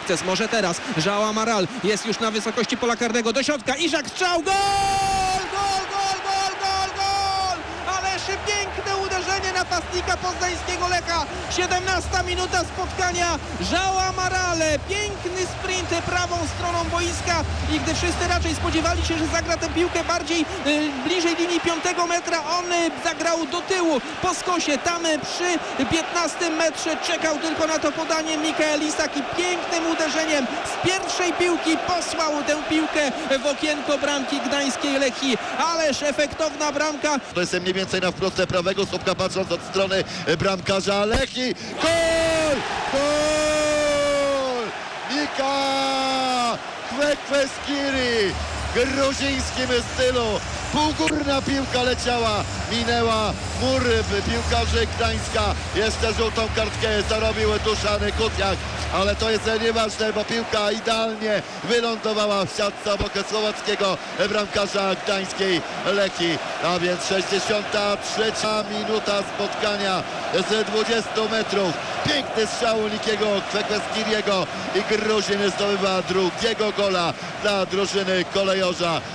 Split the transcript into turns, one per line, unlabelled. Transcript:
sukces. Może teraz João Amaral jest już na wysokości pola karnego. Do środka. Iżak strzał. Gol! Gol, gol, gol, gol, gol! Ależ piękne uderzenie napastnika poznańskiego Lecha. 17 minuta spotkania. João Amaral. Piękny sprint prawą stroną boiska i gdy wszyscy raczej spodziewali się, że zagra tę piłkę bardziej bliżej linii 5 metra, on zagrał do tyłu po skosie. Tam przy 15 metrze czekał tylko na to podanie Mikael Isak i pięknym uderzeniem z pierwszej piłki posłał tę piłkę w okienko bramki gdańskiej Lechii. Ależ efektowna bramka.
To jest mniej więcej na wprost prawego słupka, patrząc od strony bramkarza Lechii. Gol! Gol! Mika Kwekwe-Skiri w gruzińskim stylu. Półgórna piłka leciała, minęła mur piłkarzy Gdańska. Jeszcze żółtą kartkę zarobił Duszan Kucjak, ale to jest nieważne, bo piłka idealnie wylądowała w siatce obok słowackiego bramkarza gdańskiej Lechii. A więc 63 minuta spotkania z 20 metrów. Piękny strzał Nikiego Kwekwe-Skiriego i Gruzin zdobywa drugiego gola dla drużyny kolejorza.